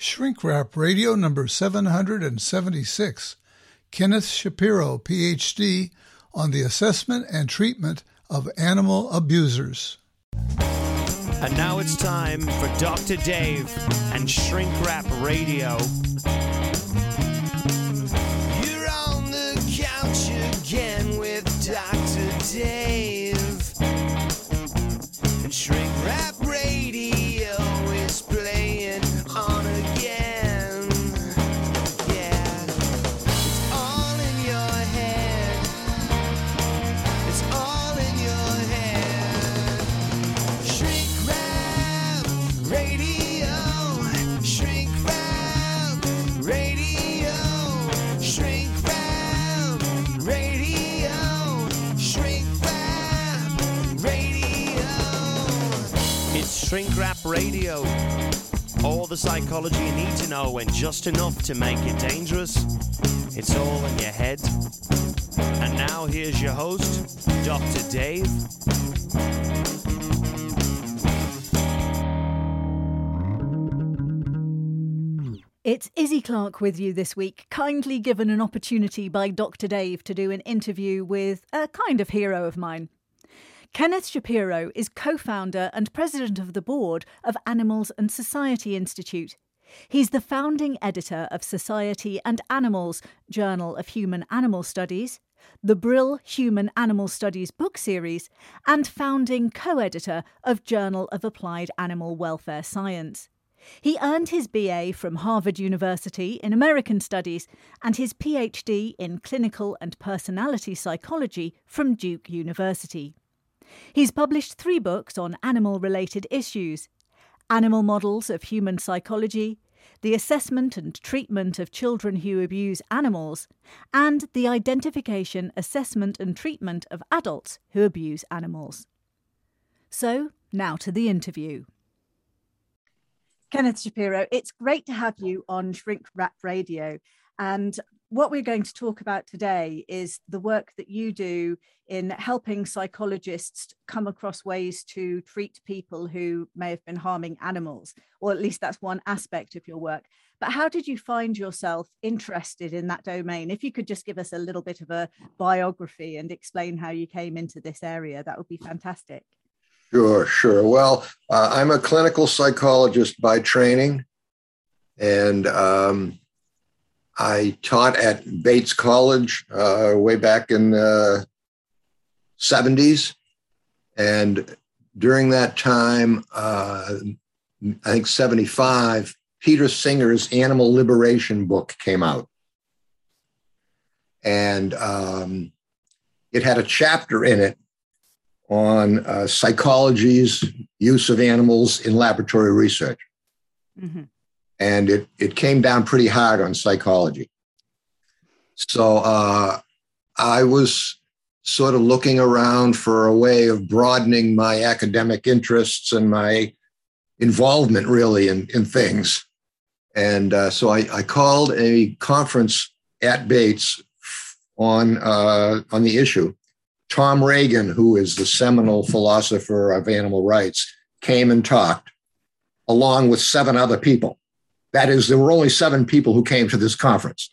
Shrink Wrap Radio number 776. Kenneth Shapiro, Ph.D., on the assessment and treatment of animal abusers. And now it's time for Dr. Dave and Shrink Wrap Radio. You're on the couch again with Dr. Dave. And Shrink Wrap Radio is playing on again. Yeah. It's all in your head. It's all in your head. Shrink Wrap Radio. Shrink Wrap Radio. Shrink Wrap Radio. Shrink Wrap Radio. It's Shrink Wrap Radio. All the psychology you need to know and just enough to make it dangerous. It's all in your head. And now here's your host, Dr. Dave. It's Izzy Clark with you this week, kindly given an opportunity by Dr. Dave to do an interview with a kind of hero of mine. Kenneth Shapiro is co-founder and president of the board of Animals and Society Institute. He's the founding editor of Society and Animals, Journal of Human-Animal Studies, the Brill Human-Animal Studies book series, and founding co-editor of Journal of Applied Animal Welfare Science. He earned his BA from Harvard University in American Studies and his PhD in Clinical and Personality Psychology from Duke University. He's published 3 books on animal-related issues: Animal Models of Human Psychology, The Assessment and Treatment of Children Who Abuse Animals, and The Identification, Assessment and Treatment of Adults Who Abuse Animals. So, now to the interview. Kenneth Shapiro, it's great to have you on Shrink Wrap Radio. And what we're going to talk about today is the work that you do in helping psychologists come across ways to treat people who may have been harming animals, or at least that's one aspect of your work. But how did you find yourself interested in that domain? If you could just give us a little bit of a biography and explain how you came into this area, that would be fantastic. Sure. Well, I'm a clinical psychologist by training, and I taught at Bates College way back in the 70s. And during that time, I think 75, Peter Singer's Animal Liberation book came out. And it had a chapter in it on psychology's use of animals in laboratory research. Mm-hmm. And it came down pretty hard on psychology. So I was sort of looking around for a way of broadening my academic interests and my involvement really in things. And so I called a conference at Bates on the issue. Tom Reagan, who is the seminal philosopher of animal rights, came and talked along with 7 other people. That is, there were only 7 people who came to this conference.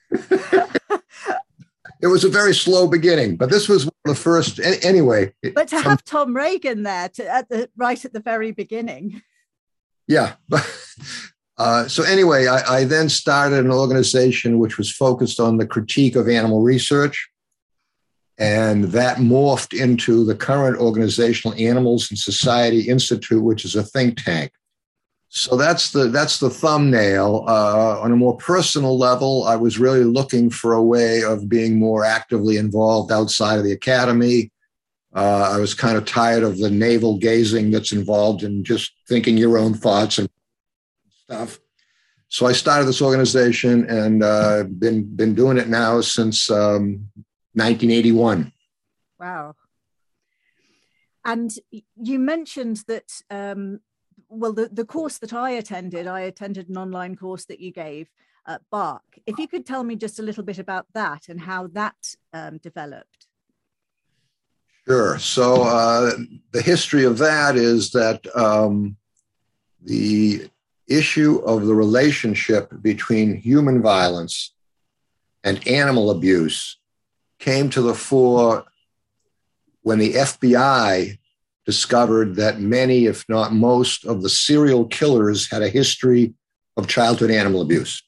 It was a very slow beginning, but this was one of the first. Anyway. But to have Tom Reagan there right at the very beginning. Yeah. So anyway, I then started an organization which was focused on the critique of animal research. And that morphed into the current organizational Animals and Society Institute, which is a think tank. So that's the thumbnail. On a more personal level, I was really looking for a way of being more actively involved outside of the academy. I was kind of tired of the navel gazing that's involved in just thinking your own thoughts and stuff. So I started this organization and been doing it now since 1981. Wow. And you mentioned that, the course that I attended an online course that you gave at BARC. If you could tell me just a little bit about that and how that developed. Sure. So the history of that is that issue of the relationship between human violence and animal abuse came to the fore when the FBI discovered that many, if not most, of the serial killers had a history of childhood animal abuse.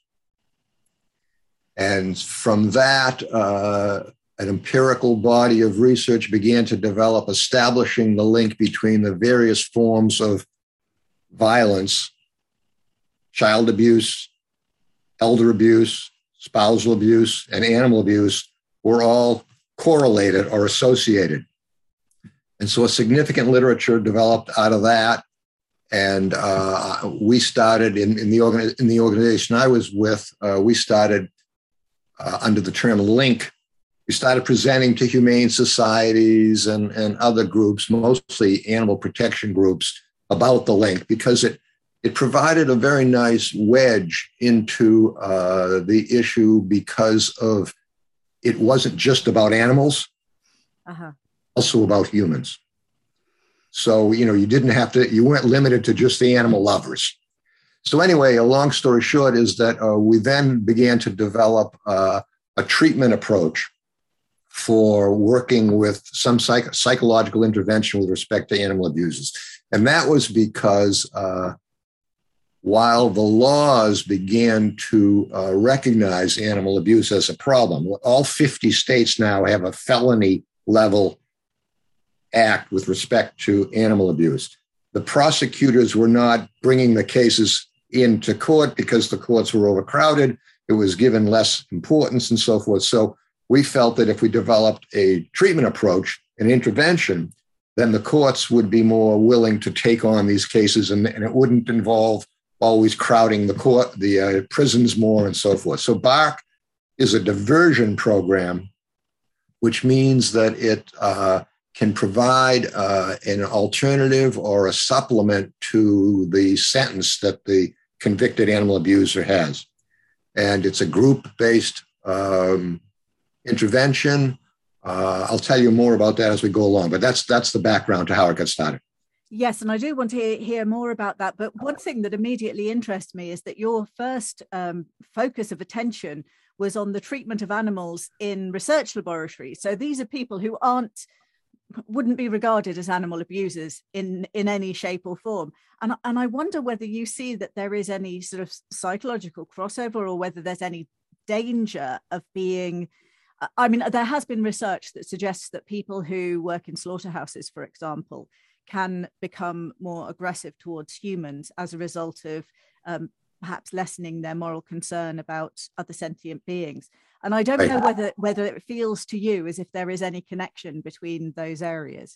And from that, an empirical body of research began to develop, establishing the link between the various forms of violence, child abuse, elder abuse, spousal abuse, and animal abuse were all correlated or associated. And so a significant literature developed out of that. And we started in the organization I was with, we started under the term LINK. We started presenting to humane societies and other groups, mostly animal protection groups, about the LINK, because it provided a very nice wedge into the issue, because of it wasn't just about animals, also about humans. So, you weren't limited to just the animal lovers. So anyway, a long story short is that we then began to develop a treatment approach for working with some psychological intervention with respect to animal abusers. And that was because while the laws began to recognize animal abuse as a problem, all 50 states now have a felony level act with respect to animal abuse. The prosecutors were not bringing the cases into court because the courts were overcrowded. It was given less importance and so forth. So we felt that if we developed a treatment approach, an intervention, then the courts would be more willing to take on these cases, and it wouldn't involve always crowding the prisons more and so forth. So BARC is a diversion program, which means that it can provide an alternative or a supplement to the sentence that the convicted animal abuser has. And it's a group-based intervention. I'll tell you more about that as we go along, but that's the background to how it got started. Yes, and I do want to hear more about that. But one thing that immediately interests me is that your first focus of attention was on the treatment of animals in research laboratories. So these are people who wouldn't be regarded as animal abusers in any shape or form. And I wonder whether you see that there is any sort of psychological crossover, or whether there's any danger of being... I mean, there has been research that suggests that people who work in slaughterhouses, for example, can become more aggressive towards humans as a result of perhaps lessening their moral concern about other sentient beings. And I don't know whether it feels to you as if there is any connection between those areas.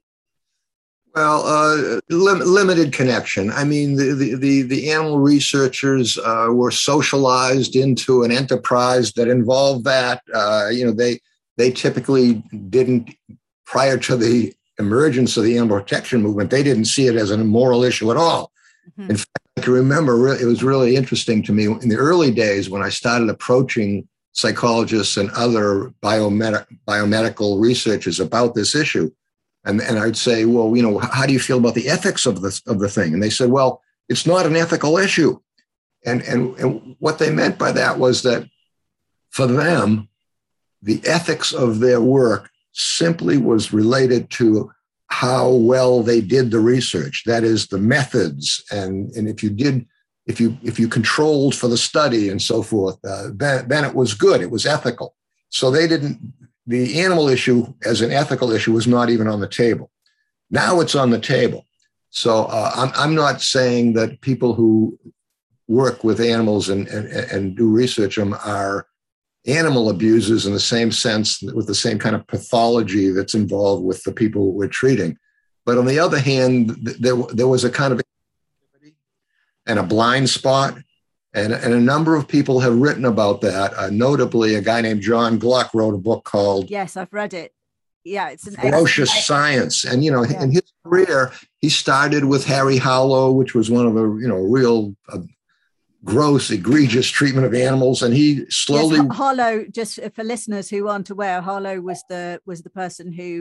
Well, limited connection. I mean, the animal researchers were socialized into an enterprise that involved that. They typically didn't, prior to the emergence of the animal protection movement, they didn't see it as an immoral issue at all. Mm-hmm. In fact, I can remember it was really interesting to me in the early days when I started approaching psychologists and other biomedical researchers about this issue. And I'd say, well, how do you feel about the ethics of the thing? And they said, well, it's not an ethical issue. And what they meant by that was that for them, the ethics of their work simply was related to how well they did the research. That is, the methods, and if you controlled for the study and so forth, then it was good. It was ethical. So the animal issue as an ethical issue was not even on the table. Now it's on the table. So I'm not saying that people who work with animals and do research on them are animal abusers in the same sense, with the same kind of pathology that's involved with the people we're treating. But on the other hand, there was a kind of and a blind spot. And a number of people have written about that. Notably, a guy named John Gluck wrote a book called... Yes, I've read it. Yeah, it's an Ferocious Science. And, in his career, he started with Harry Harlow, which was one of the, real gross, egregious treatment of animals. And he slowly... Yes, Harlow, just for listeners who aren't aware, Harlow was the person who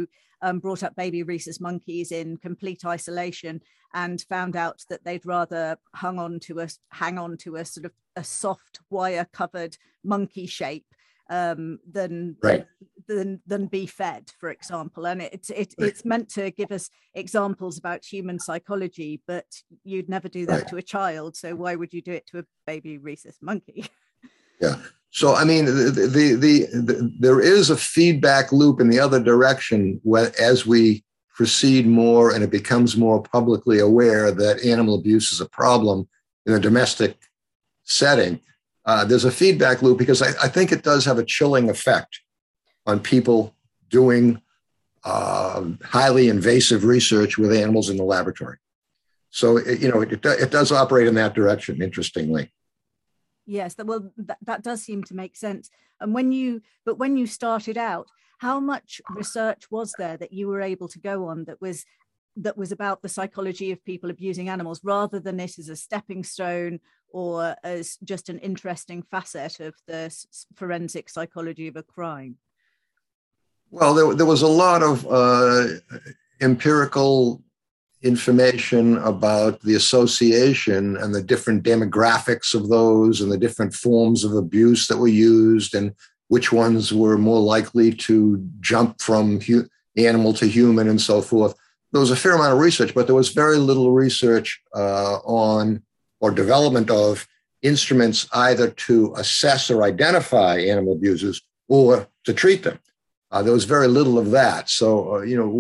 brought up baby rhesus monkeys in complete isolation and found out that they'd rather hang on to a sort of a soft wire covered monkey shape than be fed, for example. And it's meant to give us examples about human psychology, but you'd never do that to a child. So why would you do it to a baby rhesus monkey? Yeah. So, I mean, there is a feedback loop in the other direction as we proceed more and it becomes more publicly aware that animal abuse is a problem in a domestic setting. There's a feedback loop because I think it does have a chilling effect on people doing highly invasive research with animals in the laboratory. So, it does operate in that direction, interestingly. Yes, well, that does seem to make sense. And when you started out, how much research was there that you were able to go on that was about the psychology of people abusing animals, rather than it as a stepping stone or as just an interesting facet of the forensic psychology of a crime? Well, there was a lot of empirical information about the association and the different demographics of those and the different forms of abuse that were used and which ones were more likely to jump from animal to human and so forth. There was a fair amount of research, but there was very little research on or development of instruments either to assess or identify animal abusers or to treat them. There was very little of that. So,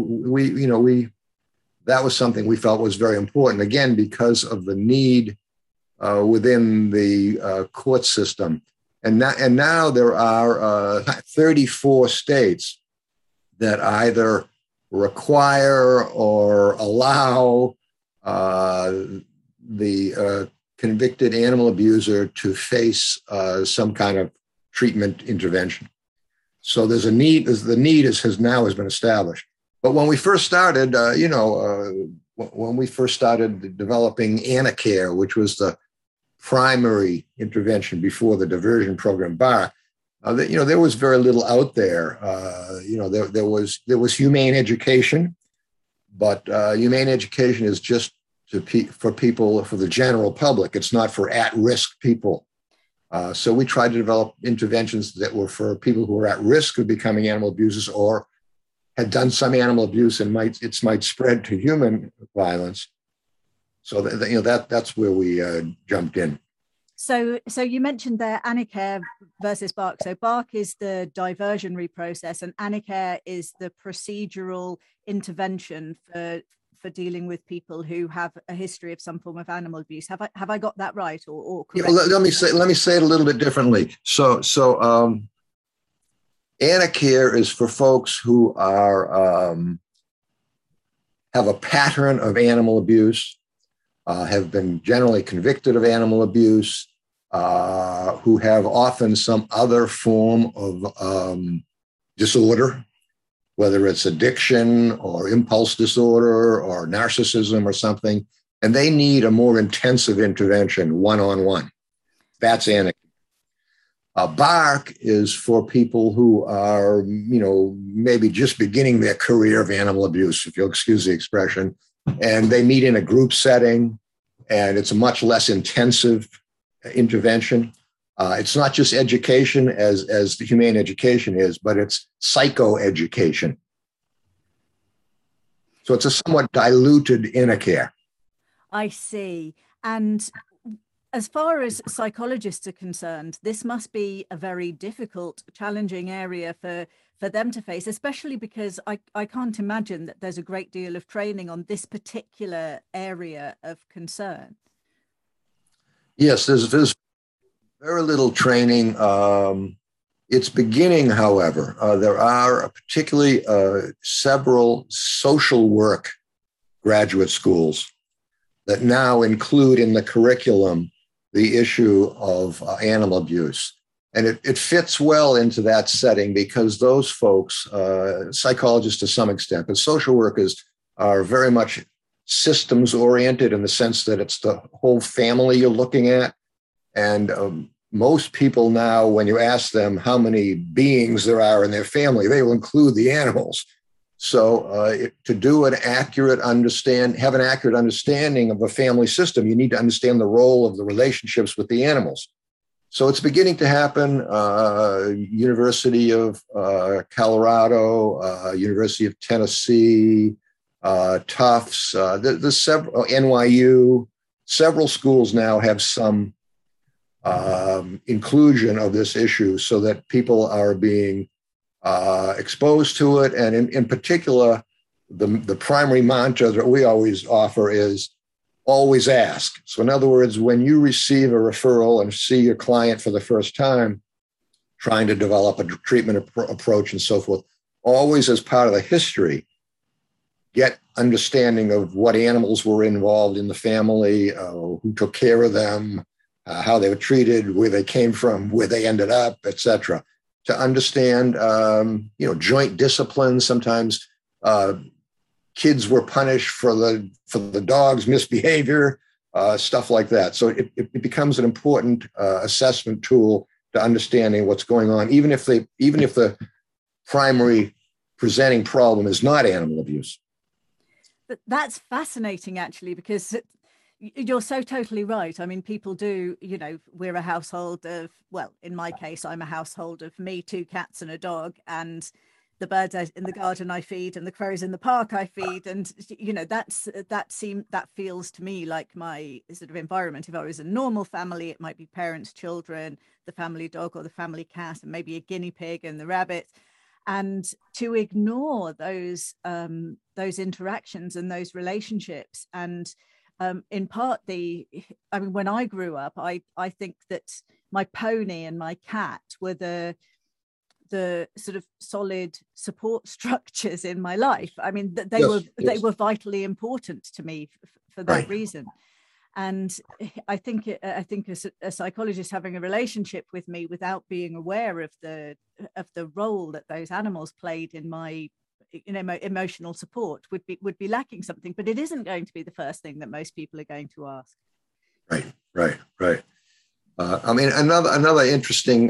that was something we felt was very important, again, because of the need within the court system. And now there are 34 states that either require or allow the convicted animal abuser to face some kind of treatment intervention. So there's a need, the need has now been established. But when we first started, when we first started developing Anacare, which was the primary intervention before the diversion program BARC, there was very little out there. There was humane education, but humane education is just for people, for the general public. It's not for at-risk people. So we tried to develop interventions that were for people who are at risk of becoming animal abusers or had done some animal abuse and might spread to human violence. So that's where we jumped in. So you mentioned there Anacare versus BARC. So BARC is the diversionary process, and Anacare is the procedural intervention for dealing with people who have a history of some form of animal abuse. Have I got that right, or correct? Let me say it a little bit differently. So Anacare is for folks who are have a pattern of animal abuse, have been generally convicted of animal abuse, who have often some other form of disorder, whether it's addiction or impulse disorder or narcissism or something, and they need a more intensive intervention one-on-one. That's Anacare. BARC is for people who are, maybe just beginning their career of animal abuse, if you'll excuse the expression, and they meet in a group setting, and it's a much less intensive intervention. It's not just education as the humane education is, but it's psychoeducation. So it's a somewhat diluted Anacare. I see. And as far as psychologists are concerned, this must be a very difficult, challenging area for them to face, especially because I can't imagine that there's a great deal of training on this particular area of concern. Yes, there's very little training. It's beginning, however. There are particularly several social work graduate schools that now include in the curriculum the issue of animal abuse. And it fits well into that setting because those folks, psychologists to some extent, but social workers are very much systems oriented in the sense that it's the whole family you're looking at. And most people now, when you ask them how many beings there are in their family, they will include the animals. So to do an accurate have an accurate understanding of a family system, you need to understand the role of the relationships with the animals. So it's beginning to happen. University of Colorado, University of Tennessee, Tufts, there's several, NYU, several schools now have some inclusion of this issue so that people are being exposed to it. And in particular, the primary mantra that we always offer is always ask. So in other words, when you receive a referral and see your client for the first time, trying to develop a treatment approach and so forth, always as part of the history, get understanding of what animals were involved in the family, who took care of them, how they were treated, where they came from, where they ended up, etc. To understand, joint discipline. Sometimes kids were punished for the dog's misbehavior, stuff like that. So it becomes an important assessment tool to understanding what's going on, even if the primary presenting problem is not animal abuse. That's fascinating, actually, because you're so totally right. I mean, people do, we're a household of, well, in my case, I'm a household of me, 2 cats and a dog, and the birds in the garden I feed and the crows in the park I feed. And, that feels to me like my sort of environment. If I was a normal family, it might be parents, children, the family dog or the family cat, and maybe a guinea pig and the rabbit. And to ignore those interactions and those relationships, and in part when I grew up, I think that my pony and my cat were the sort of solid support structures in my life. I mean, they were vitally important to me for that reason. And I think a psychologist having a relationship with me without being aware of the role that those animals played in my emotional support would be lacking something. But it isn't going to be the first thing that most people are going to ask. Right. I mean, another interesting,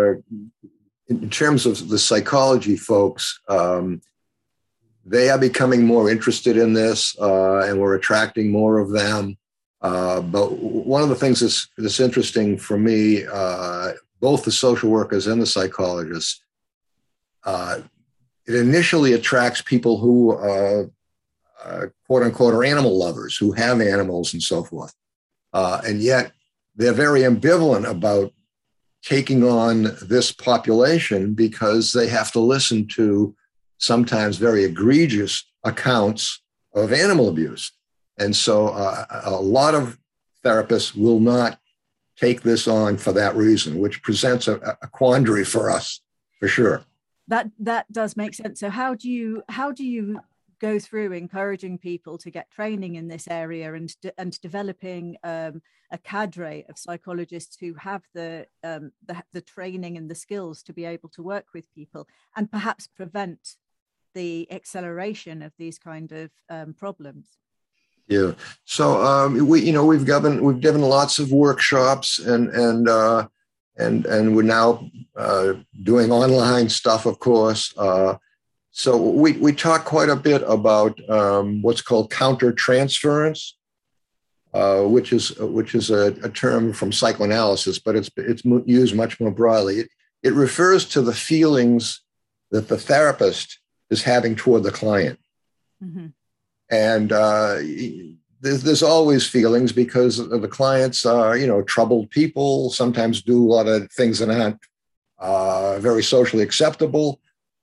in terms of the psychology folks, they are becoming more interested in this, and we're attracting more of them. But one of the things that's interesting for me, both the social workers and the psychologists, it initially attracts people who, quote unquote, are animal lovers, who have animals and so forth. And yet they're very ambivalent about taking on this population because they have to listen to sometimes very egregious accounts of animal abuse. And so a lot of therapists will not take this on for that reason, which presents a quandary for us, for sure. That does make sense. So how do you go through encouraging people to get training in this area and developing a cadre of psychologists who have the training and the skills to be able to work with people and perhaps prevent the acceleration of these kind of problems? Yeah. So we've given lots of workshops and we're now doing online stuff, of course. So we talk quite a bit about what's called countertransference, which is a term from psychoanalysis, but it's used much more broadly. It refers to the feelings that the therapist is having toward the client. Mm-hmm. And there's always feelings because the clients are, troubled people, sometimes do a lot of things that aren't very socially acceptable.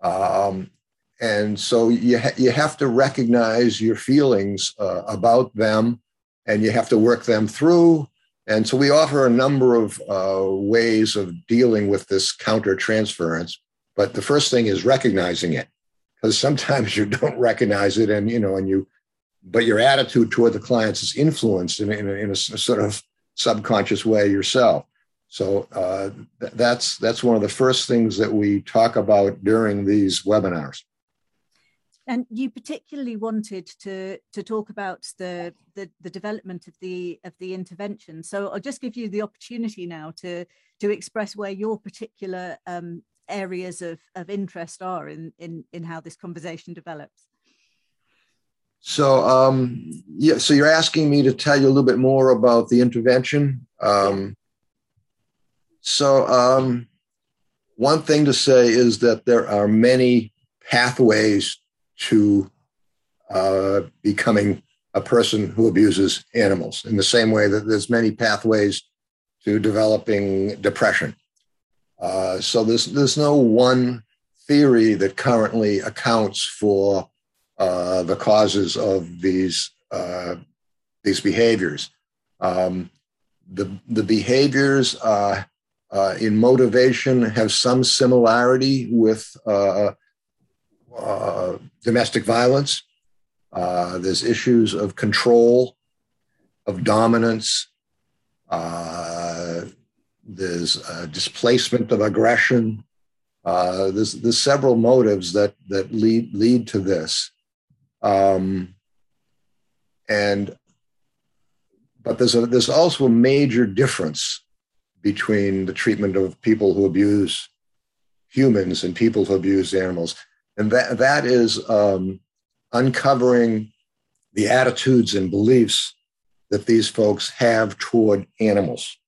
And so you have to recognize your feelings about them, and you have to work them through. And so we offer a number of ways of dealing with this countertransference. But the first thing is recognizing it, because sometimes you don't recognize it, but your attitude toward the clients is influenced in a sort of subconscious way yourself. So that's one of the first things that we talk about during these webinars. And you particularly wanted to talk about the development of the intervention. So I'll just give you the opportunity now to express where your particular areas of interest are in how this conversation develops. So, so you're asking me to tell you a little bit more about the intervention. So one thing to say is that there are many pathways to becoming a person who abuses animals, in the same way that there's many pathways to developing depression. So there's no one theory that currently accounts for the causes of these behaviors. The behaviors in motivation have some similarity with domestic violence. There's issues of control, of dominance. There's displacement of aggression. There's several motives that lead to this. But there's also a major difference between the treatment of people who abuse humans and people who abuse animals. And that is uncovering the attitudes and beliefs that these folks have toward animals.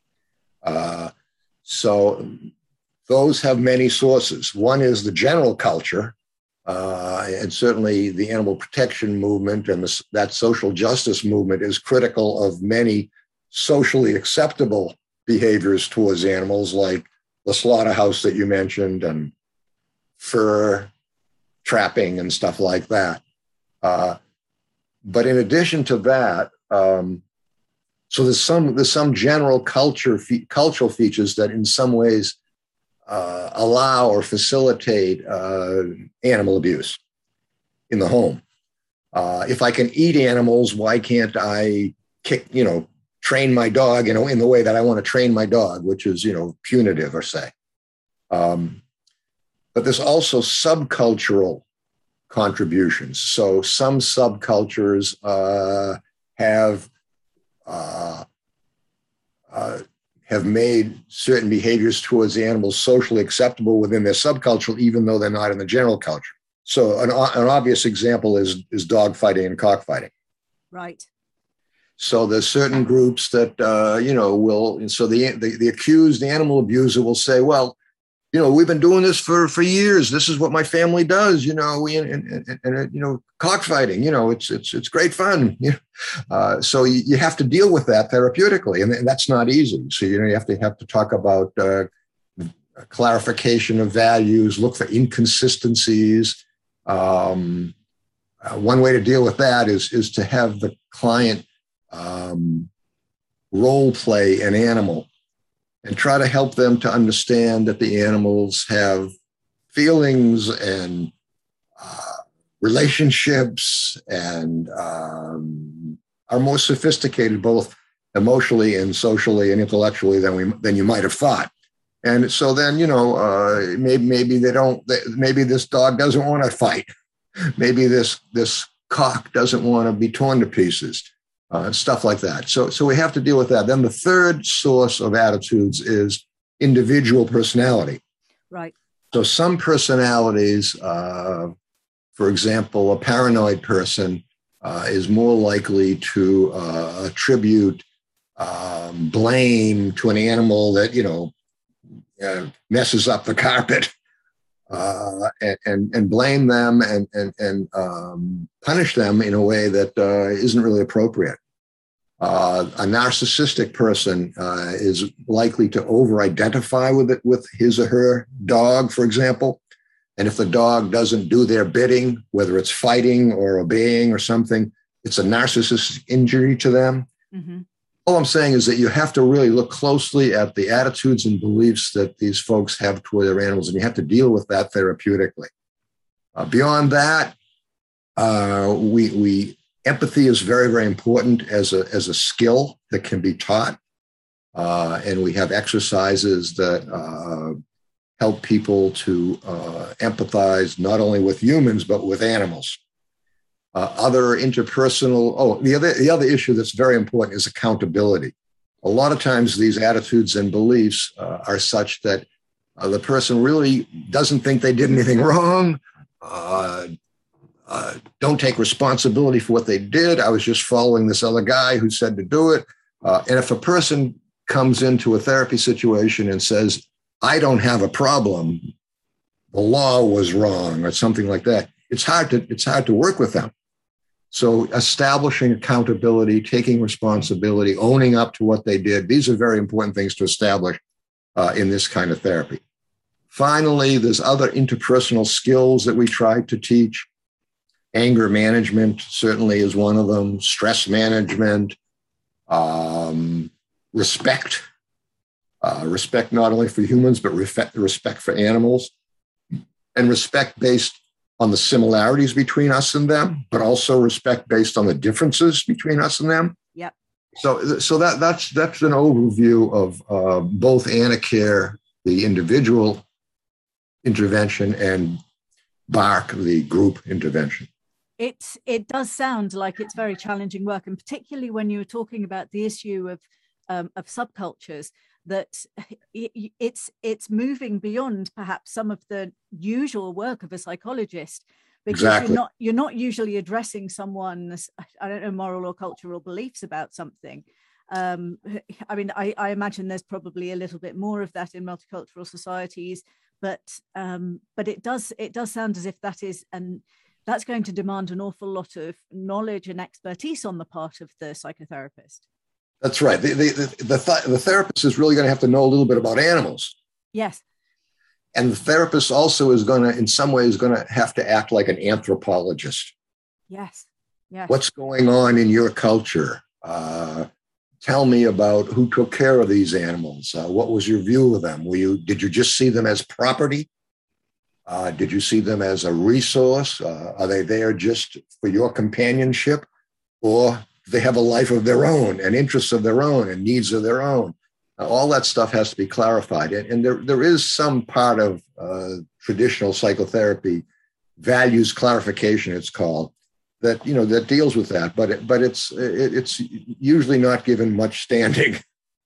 So those have many sources. One is the general culture, and certainly the animal protection movement and that social justice movement is critical of many socially acceptable behaviors towards animals, like the slaughterhouse that you mentioned and fur trapping and stuff like that. But in addition to that, so there's some general cultural features that in some ways allow or facilitate animal abuse in the home. If I can eat animals, why can't I train my dog, in the way that I want to train my dog, which is, punitive, or say. But there's also subcultural contributions. So some subcultures have made certain behaviors towards the animals socially acceptable within their subculture, even though they're not in the general culture. So an obvious example is dog fighting and cockfighting. Right. So there's certain groups that, will, so the accused, the animal abuser will say, well, we've been doing this for years. This is what my family does, cockfighting, it's great fun. So you have to deal with that therapeutically, and that's not easy. So, you have to talk about clarification of values, look for inconsistencies. One way to deal with that is to have the client role play an animal and try to help them to understand that the animals have feelings and relationships and are more sophisticated both emotionally and socially and intellectually than you might have thought. And so then, maybe maybe this dog doesn't want to fight. Maybe this cock doesn't want to be torn to pieces. Stuff like that. So we have to deal with that. Then the third source of attitudes is individual personality. Right. So some personalities, for example, a paranoid person is more likely to attribute blame to an animal that, messes up the carpet and blame them and punish them in a way that isn't really appropriate. A narcissistic person is likely to over-identify with his or her dog, for example. And if the dog doesn't do their bidding, whether it's fighting or obeying or something, it's a narcissistic injury to them. Mm-hmm. All I'm saying is that you have to really look closely at the attitudes and beliefs that these folks have toward their animals, and you have to deal with that therapeutically. Beyond that, empathy is very, very important as a skill that can be taught. And we have exercises that help people to empathize not only with humans, but with animals. Other interpersonal, the other issue that's very important is accountability. A lot of times these attitudes and beliefs are such that The person really doesn't think they did anything wrong. Don't take responsibility for what they did. I was just following this other guy who said to do it. And if a person comes into a therapy situation and says, I don't have a problem, the law was wrong, or something like that, it's hard to work with them. So establishing accountability, taking responsibility, owning up to what they did, these are very important things to establish in this kind of therapy. Finally, there's other interpersonal skills that we try to teach. Anger management certainly is one of them. Stress management, respect not only for humans, but respect for animals, and respect based on the similarities between us and them, but also respect based on the differences between us and them. Yep. So that's an overview of both Anacare, the individual intervention, and BARC, the group intervention. It does sound like it's very challenging work, and particularly when you were talking about the issue of subcultures, that it's moving beyond perhaps some of the usual work of a psychologist, because exactly. you're not usually addressing someone's, I don't know, moral or cultural beliefs about something. I mean, I imagine there's probably a little bit more of that in multicultural societies, but it does sound as if that's going to demand an awful lot of knowledge and expertise on the part of the psychotherapist. That's right. The therapist is really going to have to know a little bit about animals. Yes. And the therapist also is going to, in some ways, going to have to act like an anthropologist. Yes. Yes. What's going on in your culture? Tell me about who took care of these animals. What was your view of them? Did you just see them as property? Did you see them as a resource? Are they there just for your companionship? Or they have a life of their own and interests of their own and needs of their own? All that stuff has to be clarified. And there is some part of traditional psychotherapy, values clarification, it's called, that deals with that. But it's usually not given much standing.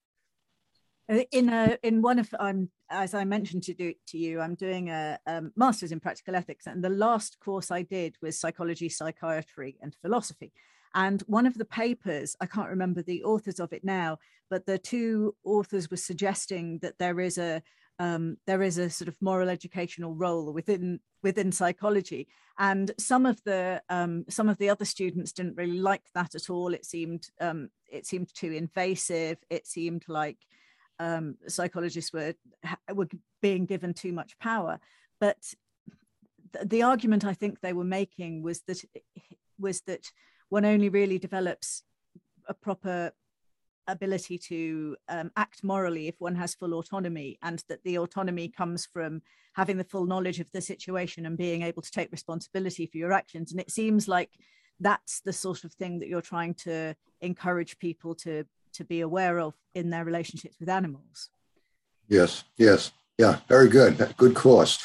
In one of, as I mentioned to you, I'm doing a master's in practical ethics, and the last course I did was psychology, psychiatry, and philosophy. And one of the papers, I can't remember the authors of it now, but the two authors were suggesting that there is a sort of moral educational role within psychology, and some of the other students didn't really like that at all. It seemed too invasive. It seemed like psychologists were being given too much power. But the argument I think they were making was that one only really develops a proper ability to act morally if one has full autonomy, and that the autonomy comes from having the full knowledge of the situation and being able to take responsibility for your actions. And it seems like that's the sort of thing that you're trying to encourage people to be aware of in their relationships with animals. Yes. Yeah, very good. Good course.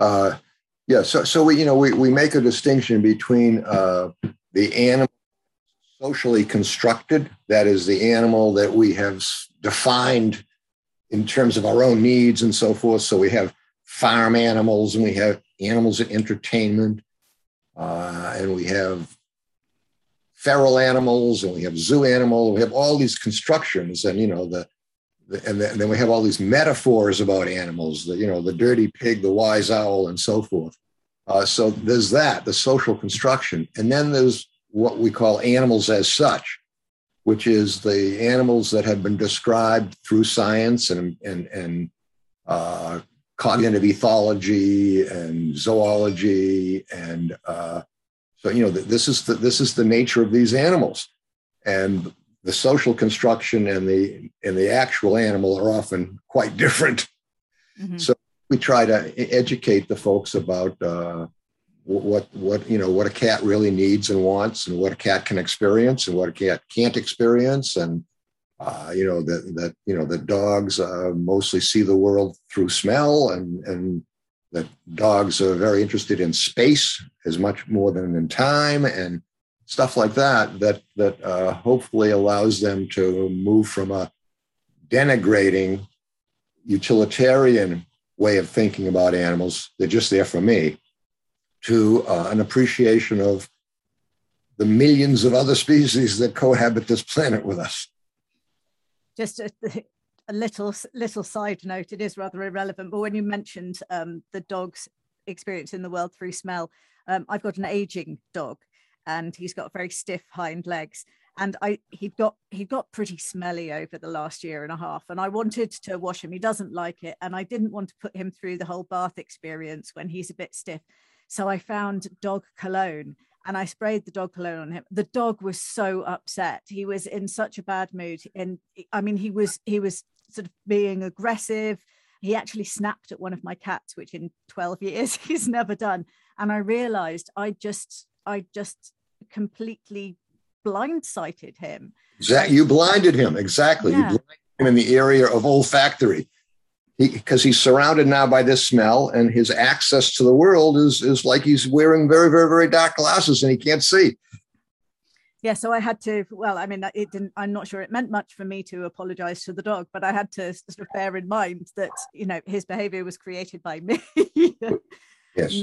So we make a distinction between the animal socially constructed, that is the animal that we have defined in terms of our own needs and so forth. So we have farm animals, and we have animals in entertainment, and we have feral animals, and we have zoo animal. We have all these constructions, and then we have all these metaphors about animals. The dirty pig, the wise owl, and so forth. So there's that, the social construction, and then there's what we call animals as such, which is the animals that have been described through science and cognitive ethology and zoology, and this is the nature of these animals, and the social construction and the actual animal are often quite different. Mm-hmm. So we try to educate the folks about what a cat really needs and wants, and what a cat can experience and what a cat can't experience, and that dogs mostly see the world through smell, and that dogs are very interested in space as much more than in time, and stuff like that hopefully allows them to move from a denigrating utilitarian way of thinking about animals. They're just there for me, to an appreciation of the millions of other species that cohabit this planet with us. Just a little side note, it is rather irrelevant, but when you mentioned the dog's experience in the world through smell, I've got an aging dog, and he's got very stiff hind legs, and he got pretty smelly over the last year and a half, and I wanted to wash him. He doesn't like it, and I didn't want to put him through the whole bath experience when he's a bit stiff. So I found dog cologne, and I sprayed the dog cologne on him. The dog was so upset. He was in such a bad mood. And I mean, he was sort of being aggressive. He actually snapped at one of my cats, which in 12 years he's never done. And I realized I just completely blindsided him. Exactly. You blinded him. Exactly. Yeah. You blinded him in the area of olfactory. Because he's surrounded now by this smell, and his access to the world is like he's wearing very, very, very dark glasses and he can't see. Yeah, so I had to, well, I mean, it didn't, I'm not sure it meant much for me to apologize to the dog, but I had to sort of bear in mind that, you know, his behavior was created by me. Yes.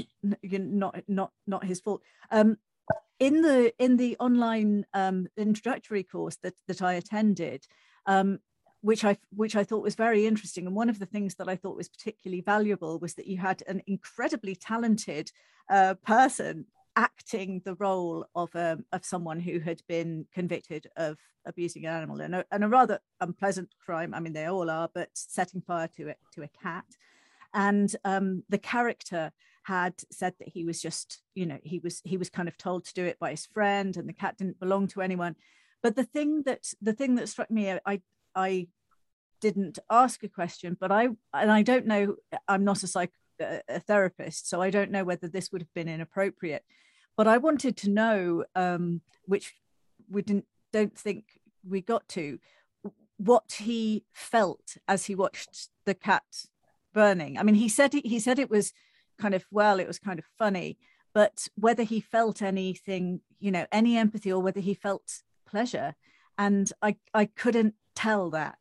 Not his fault. In the online introductory course that I attended, which I thought was very interesting. And one of the things that I thought was particularly valuable was that you had an incredibly talented person acting the role of someone who had been convicted of abusing an animal, and a rather unpleasant crime. I mean, they all are, but setting fire to a cat. And the character had said that he was just, you know, he was kind of told to do it by his friend, and the cat didn't belong to anyone. But the thing that struck me, I didn't ask a question, but I don't know, I'm not a therapist, so I don't know whether this would have been inappropriate, but I wanted to know, which we don't think we got to, what he felt as he watched the cat burning. I mean, he said it was kind of, well, it was kind of funny, but whether he felt anything, you know, any empathy, or whether he felt pleasure, and I couldn't tell that.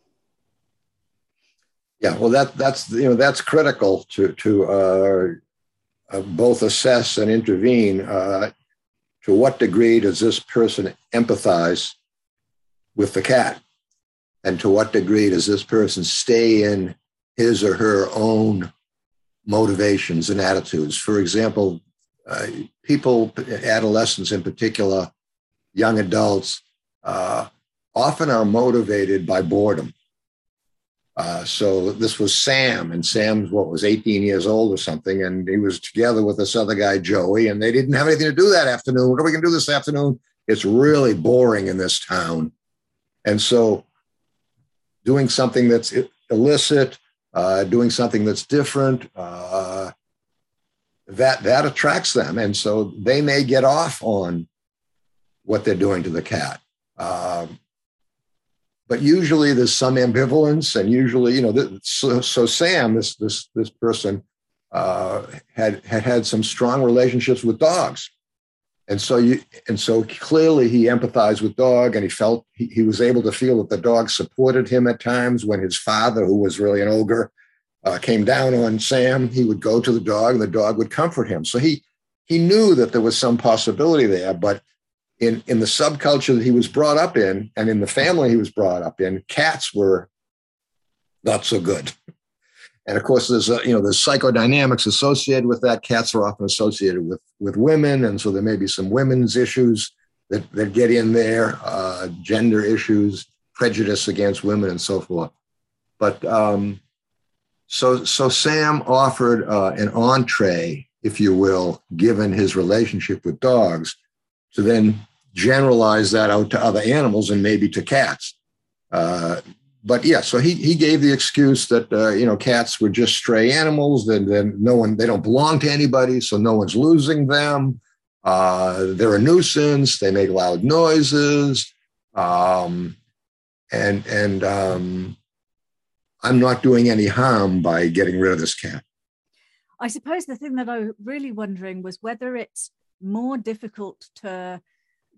Yeah, well, that's critical to both assess and intervene. To what degree does this person empathize with the cat, and to what degree does this person stay in his or her own motivations and attitudes? For example, people, adolescents in particular, young adults, often are motivated by boredom. So this was Sam, and Sam's, 18 years old or something, and he was together with this other guy, Joey, and they didn't have anything to do that afternoon. What are we going to do this afternoon? It's really boring in this town. And so doing something that's illicit, doing something that's different, that attracts them. And so they may get off on what they're doing to the cat. But usually there's some ambivalence, and usually, you know, so Sam, this person, had some strong relationships with dogs, and so clearly he empathized with dog, and he felt he was able to feel that the dog supported him at times. When his father, who was really an ogre, came down on Sam, he would go to the dog, and the dog would comfort him. So he knew that there was some possibility there, but in the subculture that he was brought up in, and in the family he was brought up in, cats were not so good. And of course, there's psychodynamics associated with that. Cats are often associated with women, and so there may be some women's issues that get in there, gender issues, prejudice against women, and so forth. But so Sam offered an entree, if you will, given his relationship with dogs, to then generalize that out to other animals and maybe to cats. But yeah, so he gave the excuse that, cats were just stray animals, then they don't belong to anybody, so no one's losing them. They're a nuisance. They make loud noises. And I'm not doing any harm by getting rid of this cat. I suppose the thing that I was really wondering was whether it's more difficult to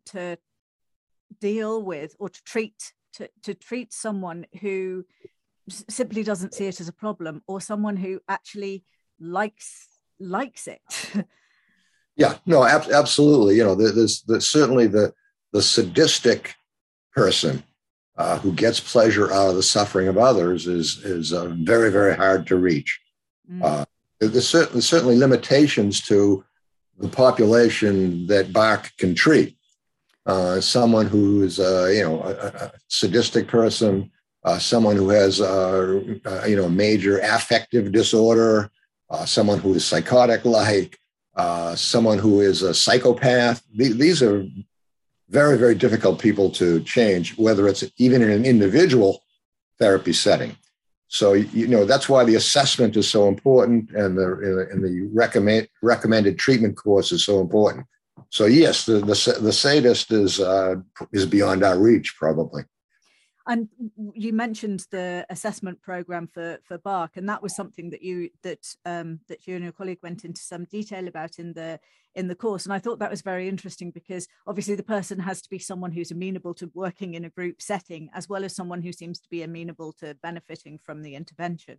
deal with or to treat someone who simply doesn't see it as a problem, or someone who actually likes it. Yeah, no, absolutely. There's certainly the sadistic person who gets pleasure out of the suffering of others is very, very hard to reach. There's certainly limitations to the population that Bach can treat. Someone who is a sadistic person, someone who has a major affective disorder, someone who is psychotic-like, someone who is a psychopath. These are very, very difficult people to change, whether it's even in an individual therapy setting. So, that's why the assessment is so important, and the recommended treatment course is so important. So, yes, the sadist is beyond our reach, probably. And you mentioned the assessment program for Bach, and that was something that you and your colleague went into some detail about in the course. And I thought that was very interesting, because obviously the person has to be someone who's amenable to working in a group setting, as well as someone who seems to be amenable to benefiting from the intervention.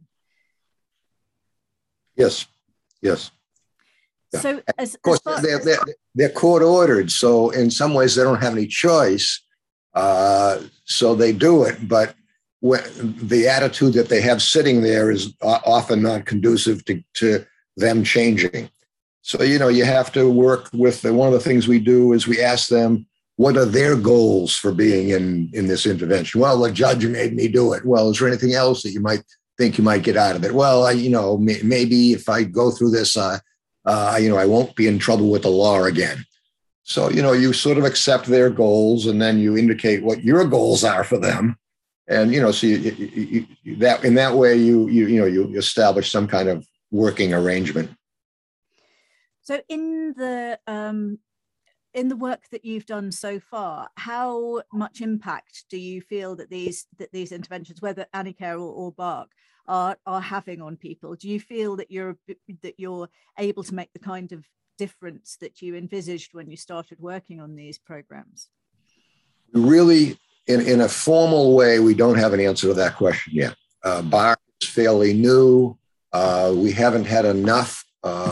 Yes. Yeah. So, of course, they're court ordered, so in some ways they don't have any choice. So they do it, but the attitude that they have sitting there is often not conducive to them changing. So, you have to work with one of the things we do is we ask them, what are their goals for being in this intervention? Well, the judge made me do it. Well, is there anything else that you might think you might get out of it? Well, maybe if I go through this, I won't be in trouble with the law again. So, you sort of accept their goals, and then you indicate what your goals are for them. And, so that in that way, you establish some kind of working arrangement. So in the work that you've done so far, how much impact do you feel that these interventions, whether Anicare or Bach, are having on people? Do you feel that you're able to make the kind of difference that you envisaged when you started working on these programs? Really, in a formal way, we don't have an answer to that question yet. Bach is fairly new. We haven't had enough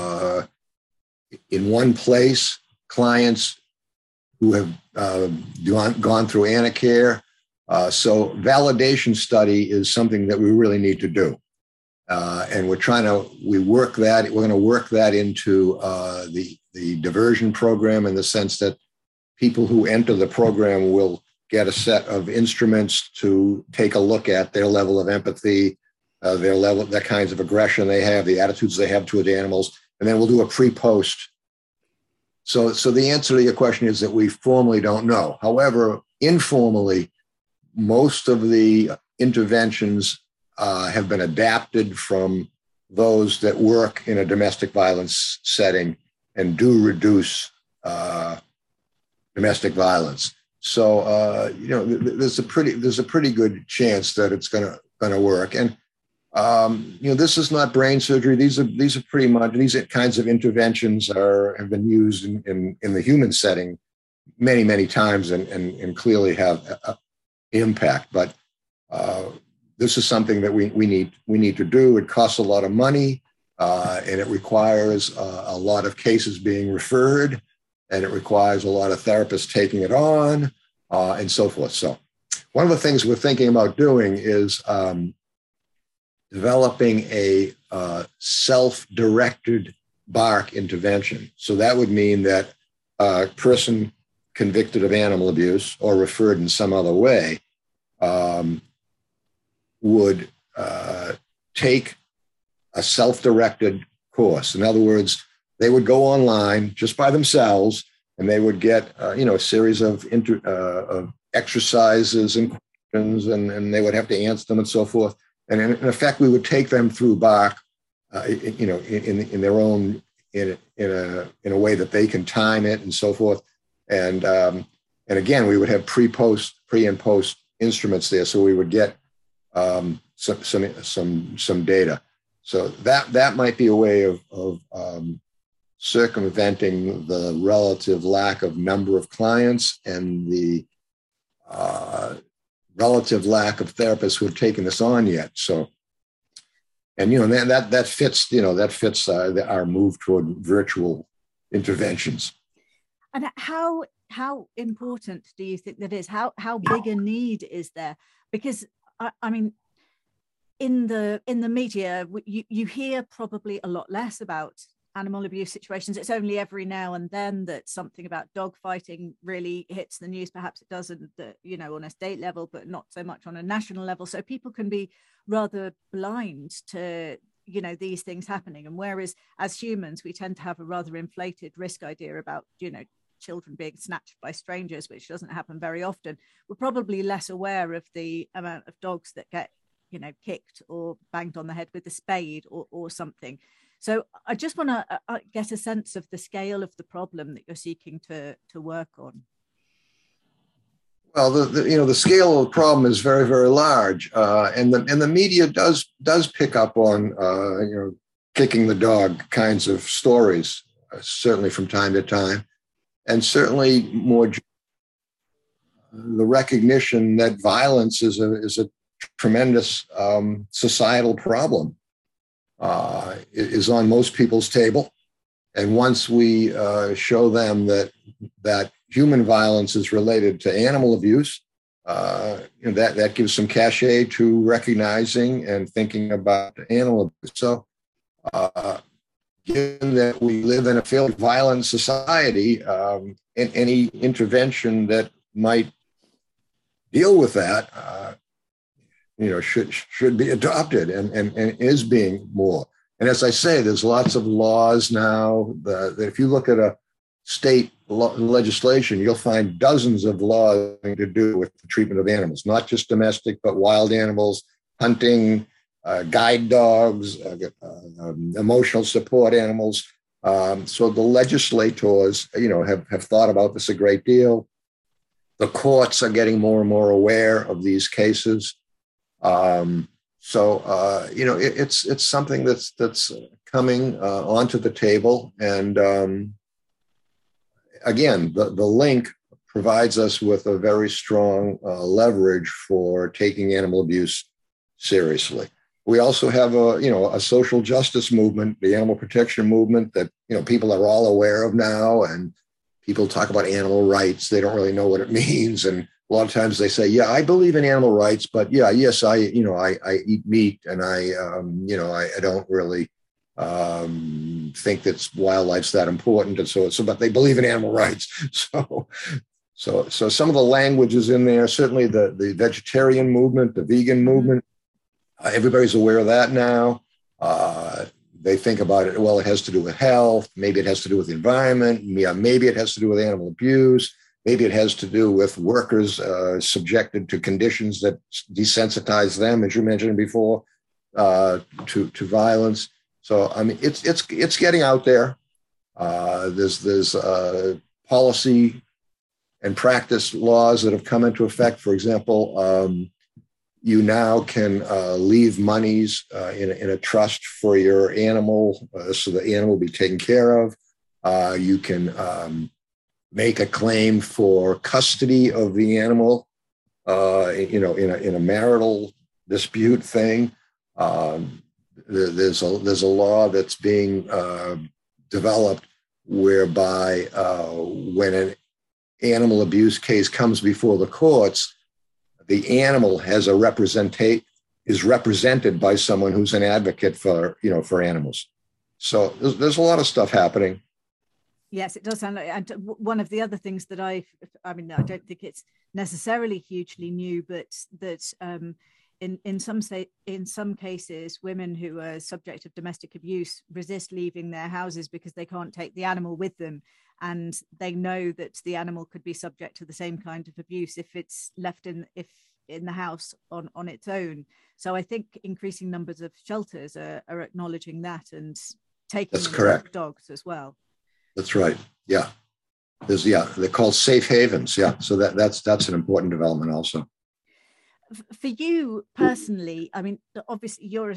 in one place clients who have gone through Anicare. So validation study is something that we really need to do. And we're going to work that into the diversion program, in the sense that people who enter the program will get a set of instruments to take a look at their level of empathy, the kinds of aggression they have, the attitudes they have toward animals, and then we'll do a pre-post. So the answer to your question is that we formally don't know. However, informally, most of the interventions have been adapted from those that work in a domestic violence setting and do reduce domestic violence. So there's a pretty good chance that it's going to work. And this is not brain surgery. These are pretty much, these kinds of interventions have been used in the human setting many times and clearly have impact. But this is something that we need to do. It costs a lot of money, and it requires a lot of cases being referred, and it requires a lot of therapists taking it on, and so forth. So one of the things we're thinking about doing is developing a self-directed Bach intervention. So that would mean that a person convicted of animal abuse or referred in some other way would take a self-directed course. In other words, they would go online just by themselves, and they would get a series of exercises and questions, and they would have to answer them and so forth. And in effect, we would take them through Bach, in their own in a way that they can time it and so forth. And again, we would have pre and post instruments there, so we would get some data. So that might be a way of circumventing the relative lack of number of clients and the relative lack of therapists who have taken this on yet. So, and that fits our move toward virtual interventions. And how important do you think that is? How big a need is there? Because I mean, in the media, you hear probably a lot less about animal abuse situations. It's only every now and then that something about dog fighting really hits the news. Perhaps it doesn't, on a state level, but not so much on a national level. So people can be rather blind to these things happening. And whereas as humans, we tend to have a rather inflated risk idea about children being snatched by strangers, which doesn't happen very often, we're probably less aware of the amount of dogs that get kicked or banged on the head with a spade or something. So I just want to get a sense of the scale of the problem that you're seeking to work on. Well, the scale of the problem is very, very large, and the media does pick up on kicking the dog kinds of stories, certainly from time to time, and certainly more the recognition that violence is a tremendous societal problem. Is on most people's table. And once we show them that human violence is related to animal abuse, that gives some cachet to recognizing and thinking about animal abuse. So given that we live in a fairly violent society, any intervention that might deal with that should be adopted and is being more. And as I say, there's lots of laws now that if you look at a state legislation, you'll find dozens of laws having to do with the treatment of animals, not just domestic, but wild animals, hunting, guide dogs, emotional support animals. So the legislators, have thought about this a great deal. The courts are getting more and more aware of these cases. It's something that's coming onto the table. And again, the link provides us with a very strong leverage for taking animal abuse seriously. We also have a social justice movement, the animal protection movement that, people are all aware of now, and people talk about animal rights. They don't really know what it means. And a lot of times they say, yeah, I believe in animal rights, but I eat meat, and I don't really think that wildlife's that important. And so, but they believe in animal rights. So some of the language is in there. Certainly the vegetarian movement, the vegan movement, everybody's aware of that now. They think about it, well, it has to do with health. Maybe it has to do with the environment. Yeah, maybe it has to do with animal abuse. Maybe it has to do with workers subjected to conditions that desensitize them, as you mentioned before, to violence. So, I mean, it's getting out there. There's policy and practice laws that have come into effect. For example, you now can leave monies in a trust for your animal, so the animal will be taken care of. You can make a claim for custody of the animal, in a marital dispute thing. There's a law that's being developed whereby when an animal abuse case comes before the courts, the animal is represented by someone who's an advocate for animals. So there's a lot of stuff happening. Yes, it does sound like, and one of the other things that I don't think it's necessarily hugely new, but that in some cases, women who are subject of domestic abuse resist leaving their houses because they can't take the animal with them, and they know that the animal could be subject to the same kind of abuse if it's left in the house on its own. So I think increasing numbers of shelters are acknowledging that and taking dogs as well. That's right. Yeah. They're called safe havens. Yeah. So that's an important development also. For you personally, I mean, obviously you're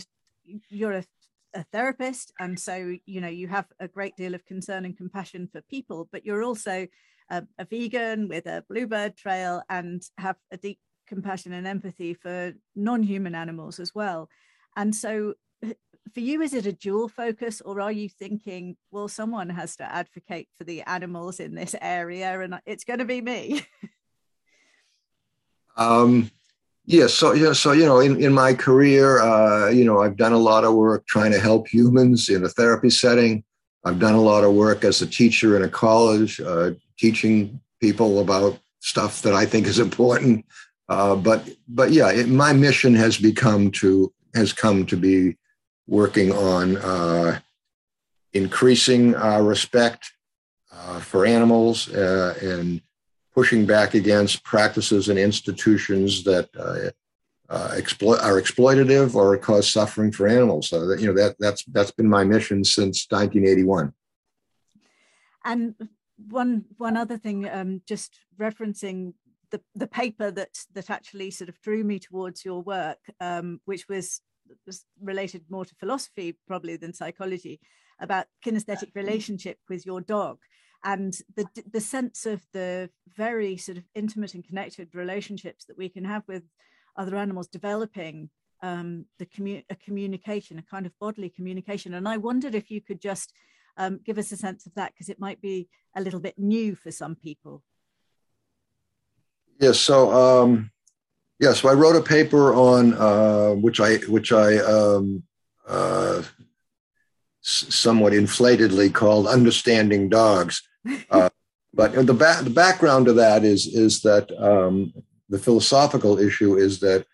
a therapist, and so you have a great deal of concern and compassion for people, but you're also a vegan with a Bluebird Trail and have a deep compassion and empathy for non-human animals as well. And so for you, is it a dual focus, or are you thinking, well, someone has to advocate for the animals in this area and it's going to be me? So in my career, I've done a lot of work trying to help humans in a therapy setting. I've done a lot of work as a teacher in a college, teaching people about stuff that I think is important. My mission has come to be working on increasing respect for animals and pushing back against practices and institutions that are exploitative or cause suffering for animals. So that's been my mission since 1981. And one other thing, just referencing the paper that actually sort of drew me towards your work, which was related more to philosophy probably than psychology, about kinesthetic relationship with your dog. And the sense of the very sort of intimate and connected relationships that we can have with other animals, developing a communication, a kind of bodily communication. And I wondered if you could just give us a sense of that, because it might be a little bit new for some people. Yes. So I wrote a paper on which I somewhat inflatedly called "Understanding Dogs." But the background to that is that the philosophical issue is that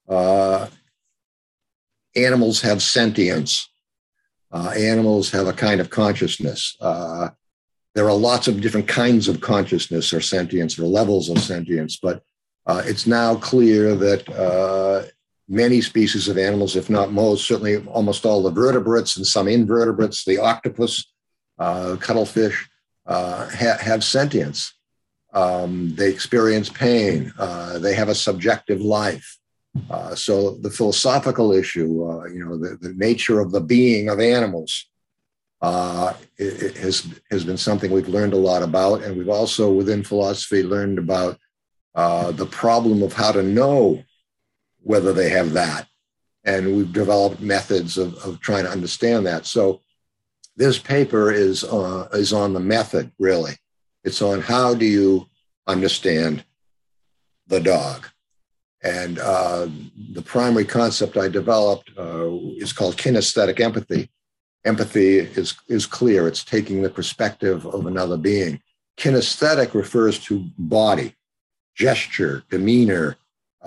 animals have sentience. Animals have a kind of consciousness. There are lots of different kinds of consciousness or sentience or levels of sentience, but it's now clear that many species of animals, if not most, certainly almost all the vertebrates and some invertebrates, the octopus, cuttlefish, have sentience. They experience pain. They have a subjective life. So the philosophical issue, the nature of the being of animals, it has been something we've learned a lot about. And we've also, within philosophy, learned about the problem of how to know whether they have that. And we've developed methods of trying to understand that. So this paper is on the method, really. It's on how do you understand the dog. And the primary concept I developed is called kinesthetic empathy. Empathy is clear. It's taking the perspective of another being. Kinesthetic refers to body, gesture, demeanor,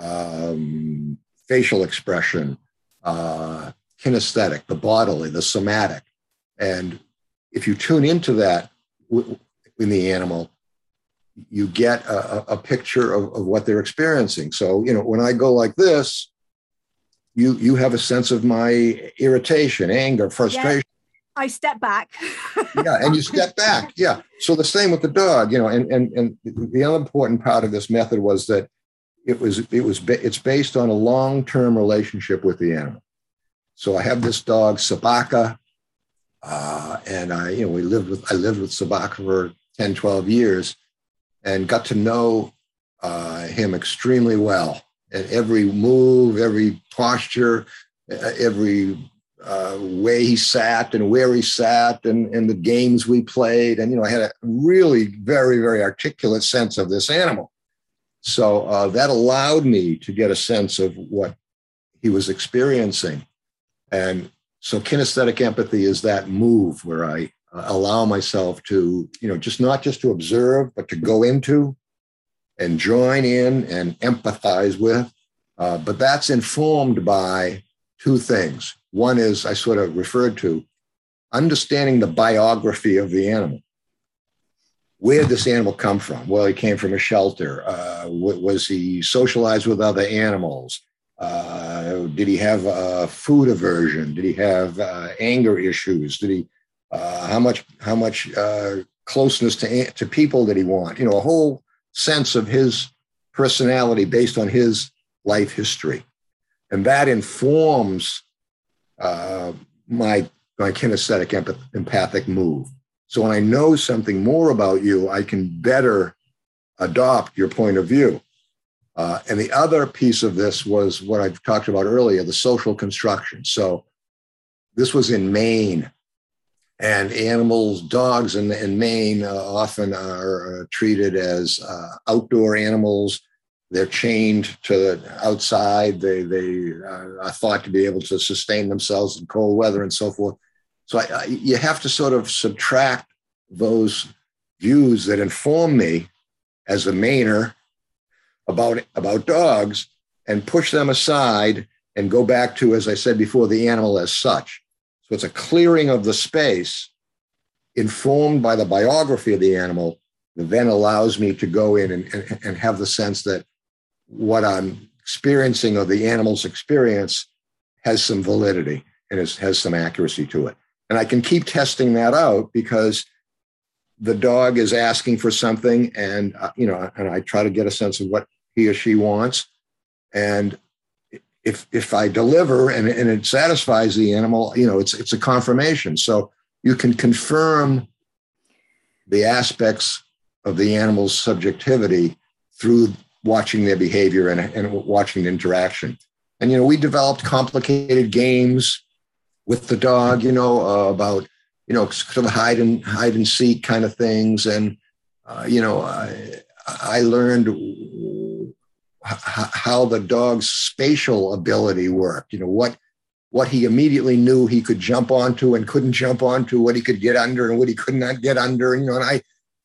facial expression, kinesthetic, the bodily, the somatic. And if you tune into that in the animal, you get a picture of what they're experiencing. So, when I go like this, you have a sense of my irritation, anger, frustration. Yeah, I step back. Yeah, and you step back. Yeah. So the same with the dog, and the other important part of this method was that it's based on a long-term relationship with the animal. So I have this dog, Sabaka, and I lived with Sabaka for 10, 12 years and got to know him extremely well. And every move, every posture, every way he sat and where he sat and the games we played. And, I had a really very, very articulate sense of this animal. So that allowed me to get a sense of what he was experiencing. And so kinesthetic empathy is that move where I allow myself to, not just to observe, but to go into and join in and empathize with. But that's informed by two things. One is I sort of referred to understanding the biography of the animal. Where did this animal come from? Well, he came from a shelter. Was he socialized with other animals? Did he have food aversion? Did he have anger issues? Did he how much closeness to people did he want? A whole sense of his personality based on his life history, and that informs my kinesthetic empathic move. So when I know something more about you, I can better adopt your point of view. And the other piece of this was what I've talked about earlier, the social construction. So this was in Maine, and animals, dogs in Maine often are treated as outdoor animals. They're chained to the outside. They are thought to be able to sustain themselves in cold weather and so forth. So you have to sort of subtract those views that inform me as a Mainer about dogs and push them aside and go back to, as I said before, the animal as such. So it's a clearing of the space informed by the biography of the animal that then allows me to go in and have the sense that what I'm experiencing or the animal's experience has some validity and has some accuracy to it. And I can keep testing that out because the dog is asking for something, and and I try to get a sense of what he or she wants. And if I deliver and it satisfies the animal, it's a confirmation. So you can confirm the aspects of the animal's subjectivity through watching their behavior and watching the interaction. And, we developed complicated games with the dog, about, sort of hide and seek kind of things. And, I learned how the dog's spatial ability worked, what he immediately knew he could jump onto and couldn't jump onto, what he could get under and what he could not get under. And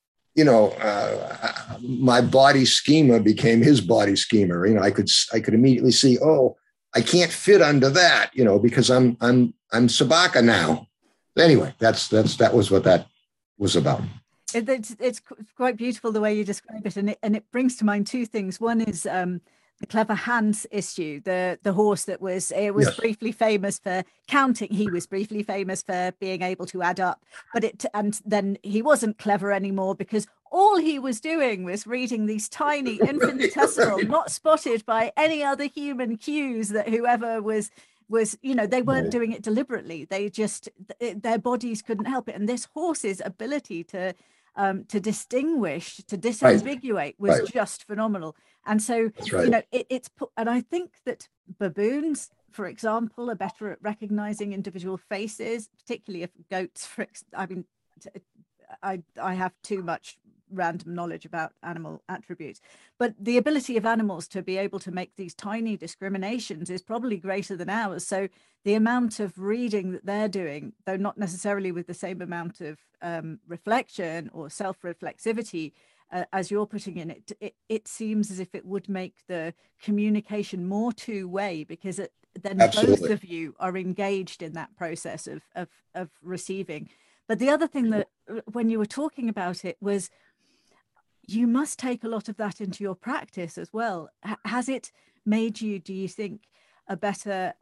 my body schema became his body schema. I could immediately see, oh, I can't fit under that, because I'm Sabaka now. Anyway, that was what that was about. It's quite beautiful the way you describe it, and it brings to mind two things. One is the Clever Hans issue, the horse that was yes. briefly famous for counting. He was briefly famous for being able to add up, and then he wasn't clever anymore because all he was doing was reading these tiny infinitesimal, right. not spotted by any other human cues that whoever was they weren't doing it deliberately. They just, their bodies couldn't help it. And this horse's ability to distinguish, to disambiguate was right. just phenomenal. And so, right. And I think that baboons, for example, are better at recognizing individual faces, particularly if goats, I have too much random knowledge about animal attributes, but the ability of animals to be able to make these tiny discriminations is probably greater than ours. So the amount of reading that they're doing, though not necessarily with the same amount of reflection or self-reflexivity as you're putting in it seems as if it would make the communication more two-way, because then Absolutely. Both of you are engaged in that process of receiving. But the other thing that when you were talking about it was, you must take a lot of that into your practice as well. Has it made you, do you think, a better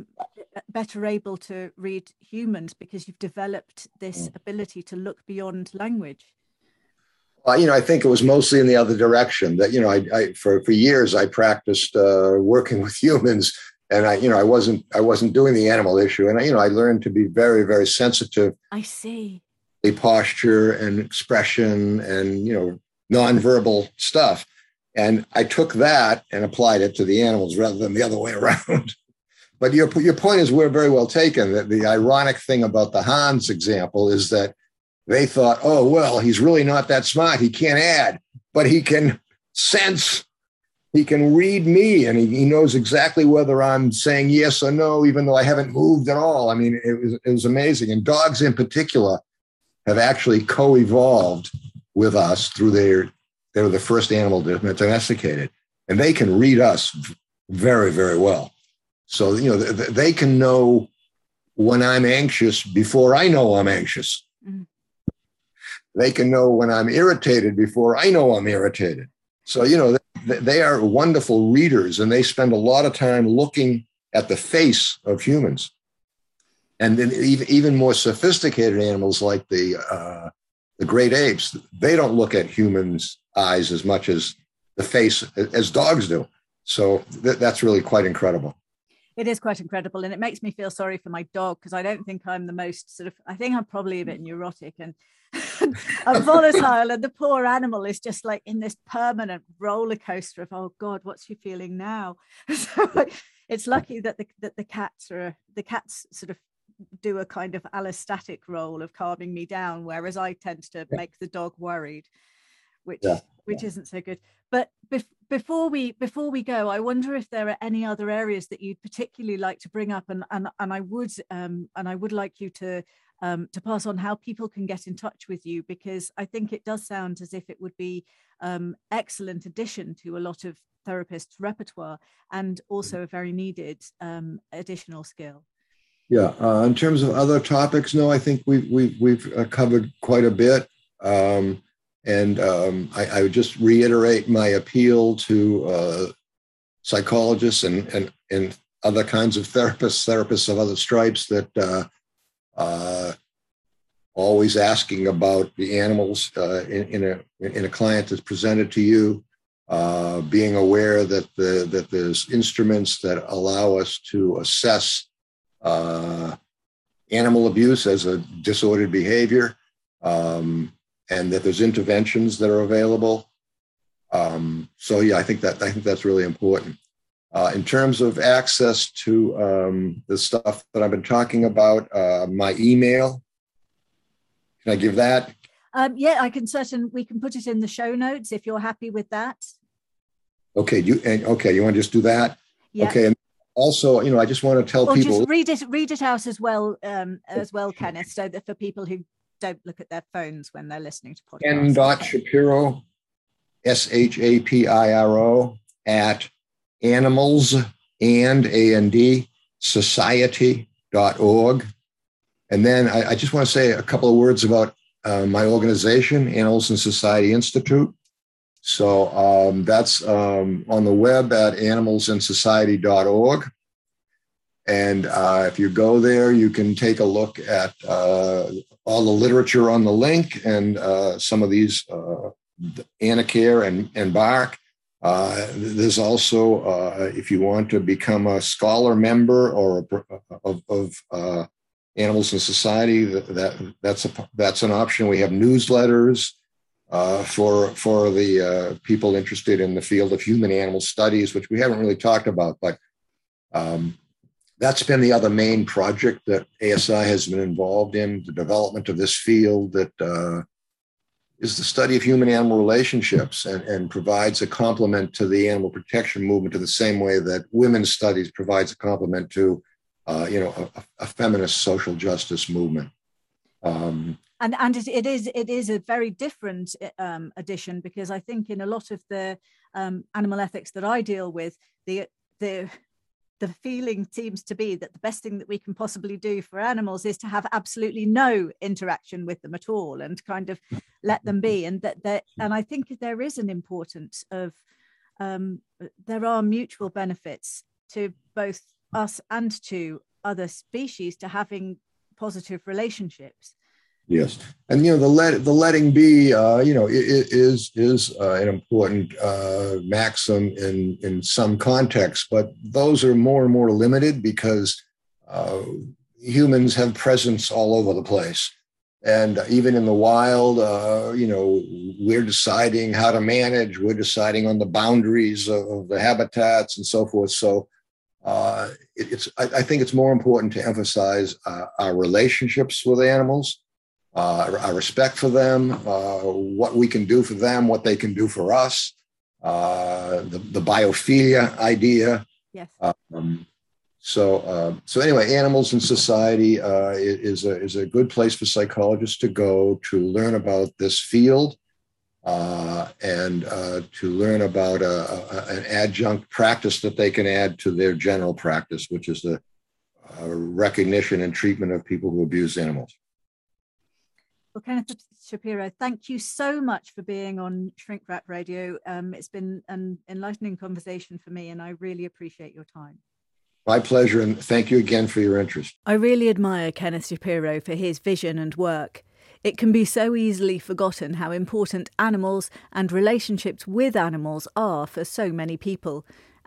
able to read humans because you've developed this ability to look beyond language? Well, I think it was mostly in the other direction. That I for years I practiced working with humans, and I wasn't doing the animal issue, and I learned to be very, very sensitive. I see. The posture and expression and nonverbal stuff. And I took that and applied it to the animals rather than the other way around. But your point is very well taken. That the ironic thing about the Hans example is that they thought, oh, well, he's really not that smart. He can't add, but he can sense, he can read me, and he knows exactly whether I'm saying yes or no, even though I haven't moved at all. I mean, it was amazing. And dogs in particular have actually co-evolved with us through they were the first animal domesticated, and they can read us very, very well. So, they can know when I'm anxious before I know I'm anxious. Mm-hmm. They can know when I'm irritated before I know I'm irritated. So, they are wonderful readers, and they spend a lot of time looking at the face of humans. And then even more sophisticated animals like the great apes, they don't look at humans' eyes as much as the face as dogs do. So that's really quite incredible. It is quite incredible, and it makes me feel sorry for my dog, because I don't think I'm the most I think I'm probably a bit neurotic and volatile, and the poor animal is just like in this permanent roller coaster of, oh God, what's she feeling now? So it's lucky that the cats sort of do a kind of allostatic role of calming me down, whereas I tend to make the dog worried, which isn't so good. But before we go, I wonder if there are any other areas that you'd particularly like to bring up, and I would like you to pass on how people can get in touch with you, because I think it does sound as if it would be excellent addition to a lot of therapists' repertoire, and also a very needed additional skill. Yeah, in terms of other topics, no, I think we've covered quite a bit. I would just reiterate my appeal to psychologists and other kinds of therapists of other stripes, that always asking about the animals in a client that's presented to you, being aware that there's instruments that allow us to assess animal abuse as a disordered behavior. And that there's interventions that are available. So yeah, I think that's really important. In terms of access to the stuff that I've been talking about, my email, can I give that? Yeah, we can put it in the show notes if you're happy with that. Okay, you want to just do that? Yeah. Okay, and also, I just want to tell people. Just read it out as well, Kenneth, so that for people who don't look at their phones when they're listening to podcasts. Ken.Shapiro, SHAPIRO, at animals and society.org. And then I just want to say a couple of words about my organization, Animals and Society Institute. So that's on the web at animalsandsociety.org. And if you go there, you can take a look at all the literature on the link, and some of these, Anacare and Bark. There's also, if you want to become a scholar member or of Animals and Society, that's an option. We have newsletters for the people interested in the field of human animal studies, which we haven't really talked about, but that's been the other main project that ASI has been involved in, the development of this field that is the study of human-animal relationships, and provides a complement to the animal protection movement in the same way that women's studies provides a complement to, a feminist social justice movement. And it is a very different addition, because I think in a lot of the animal ethics that I deal with, the feeling seems to be that the best thing that we can possibly do for animals is to have absolutely no interaction with them at all, and kind of let them be. And and I think there is an importance of there are mutual benefits to both us and to other species to having positive relationships. Yes, and the letting be, is an important maxim in some contexts, but those are more and more limited because humans have presence all over the place, and even in the wild, we're deciding how to manage. We're deciding on the boundaries of the habitats and so forth. So I think it's more important to emphasize our relationships with animals. Our respect for them, what we can do for them, what they can do for us, the biophilia idea. Yes. So anyway, Animals and Society is a good place for psychologists to go to learn about this field, and to learn about an adjunct practice that they can add to their general practice, which is the recognition and treatment of people who abuse animals. Well, Kenneth Shapiro, thank you so much for being on Shrink Wrap Radio. It's been an enlightening conversation for me, and I really appreciate your time. My pleasure, and thank you again for your interest. I really admire Kenneth Shapiro for his vision and work. It can be so easily forgotten how important animals and relationships with animals are for so many people.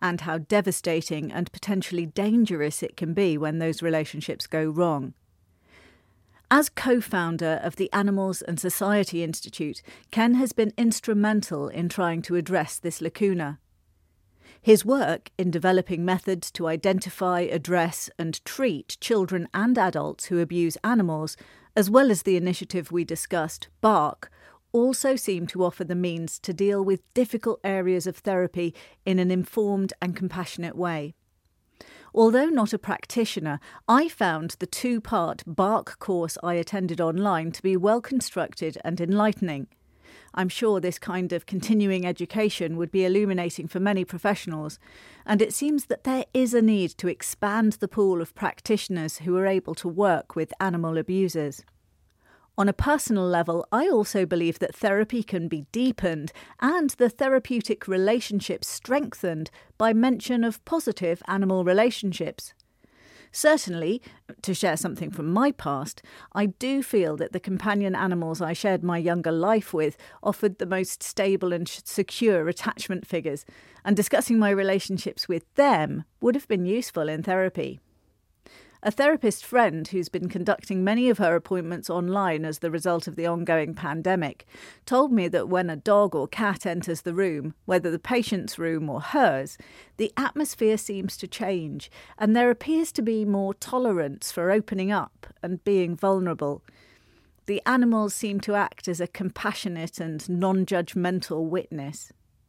and how devastating and potentially dangerous it can be when those relationships go wrong. As co-founder of the Animals and Society Institute, Ken has been instrumental in trying to address this lacuna. His work in developing methods to identify, address and treat children and adults who abuse animals, as well as the initiative we discussed, BARK, also seem to offer the means to deal with difficult areas of therapy in an informed and compassionate way. Although not a practitioner, I found the 2-part BARK course I attended online to be well constructed and enlightening. I'm sure this kind of continuing education would be illuminating for many professionals, and it seems that there is a need to expand the pool of practitioners who are able to work with animal abusers. On a personal level, I also believe that therapy can be deepened and the therapeutic relationship strengthened by mention of positive animal relationships. Certainly, to share something from my past, I do feel that the companion animals I shared my younger life with offered the most stable and secure attachment figures, and discussing my relationships with them would have been useful in therapy. A therapist friend who's been conducting many of her appointments online as the result of the ongoing pandemic told me that when a dog or cat enters the room, whether the patient's room or hers, the atmosphere seems to change and there appears to be more tolerance for opening up and being vulnerable. The animals seem to act as a compassionate and non-judgmental witness.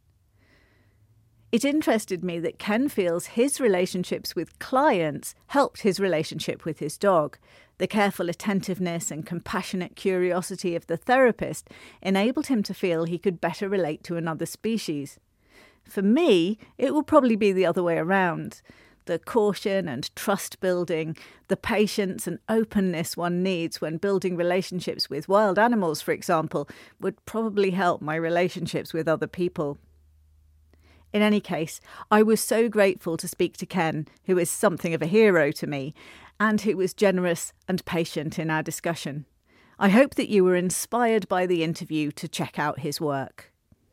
It interested me that Ken feels his relationships with clients helped his relationship with his dog. The careful attentiveness and compassionate curiosity of the therapist enabled him to feel he could better relate to another species. For me, it will probably be the other way around. The caution and trust building, the patience and openness one needs when building relationships with wild animals, for example, would probably help my relationships with other people. In any case, I was so grateful to speak to Ken, who is something of a hero to me, and who was generous and patient in our discussion. I hope that you were inspired by the interview to check out his work.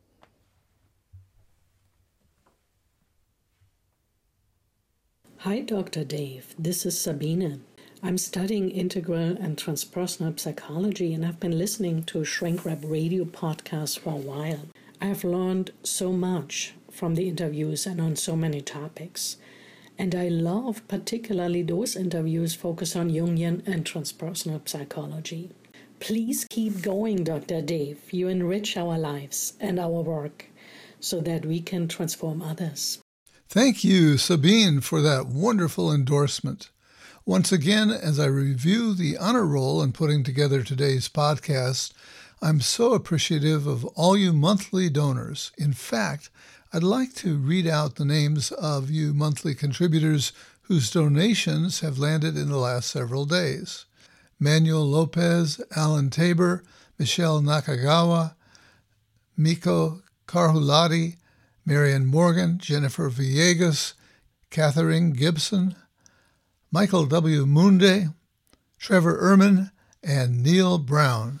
Hi, Dr. Dave. This is Sabine. I'm studying integral and transpersonal psychology, and I've been listening to a Shrink Rap radio podcast for a while. I have learned so much from the interviews and on so many topics. And I love particularly those interviews focused on Jungian and transpersonal psychology. Please keep going, Dr. Dave. You enrich our lives and our work so that we can transform others. Thank you, Sabine, for that wonderful endorsement. Once again, as I review the honor roll in putting together today's podcast, I'm so appreciative of all you monthly donors. In fact, I'd like to read out the names of you monthly contributors whose donations have landed in the last several days. Manuel Lopez, Alan Tabor, Michelle Nakagawa, Miko Karhulati, Marian Morgan, Jennifer Villegas, Catherine Gibson, Michael W. Munde, Trevor Ehrman, and Neil Brown.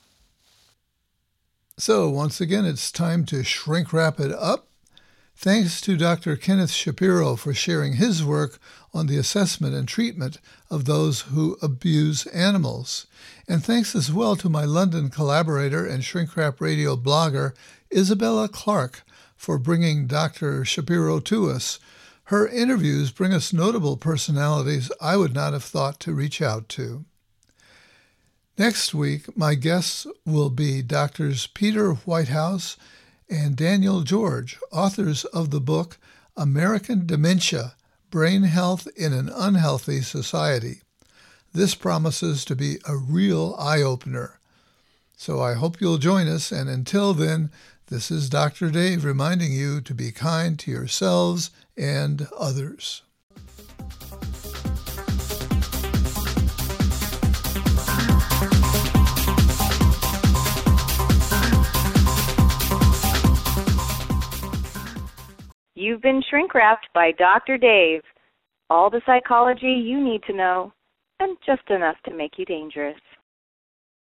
So once again, it's time to shrink wrap it up. Thanks to Dr. Kenneth Shapiro for sharing his work on the assessment and treatment of those who abuse animals. And thanks as well to my London collaborator and Shrink Wrap Radio blogger, Isabella Clark, for bringing Dr. Shapiro to us. Her interviews bring us notable personalities I would not have thought to reach out to. Next week, my guests will be Drs. Peter Whitehouse and Daniel George, authors of the book American Dementia, Brain Health in an Unhealthy Society. This promises to be a real eye-opener. So I hope you'll join us, and until then, this is Dr. Dave reminding you to be kind to yourselves and others. You've been shrink-wrapped by Dr. Dave. All the psychology you need to know, and just enough to make you dangerous.